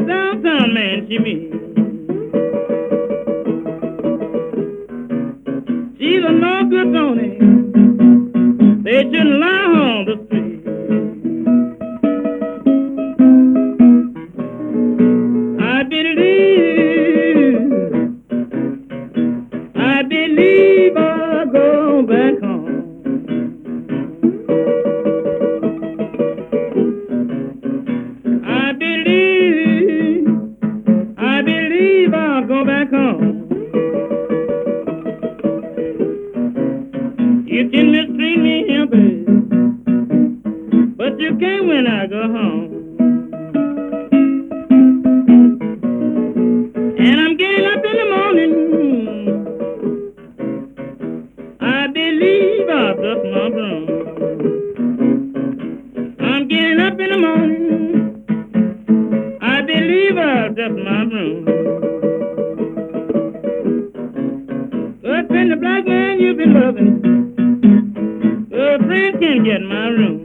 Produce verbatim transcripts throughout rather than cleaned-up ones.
this downtown man she meets. She's a no good Tony. They shouldn't lie on the street. I believe, I believe I'll go back home. I believe, I believe I'll go back home. You can mistreat me here, baby, but you can't when I go home. And I'm getting up in the morning. I believe I'll dust my broom. I'm getting up in the morning. I believe I'll dust my broom. Good friend, the black man you've been loving, a friend can't get in my room.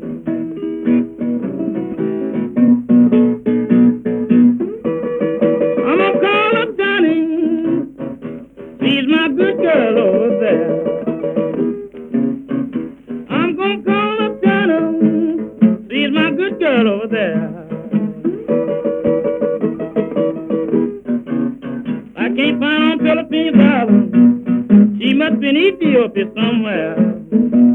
I'm gonna call up Johnny. She's my good girl over there. I'm gonna call up Johnny. She's my good girl over there. I can't find on Philippines Island. She must be in Ethiopia somewhere.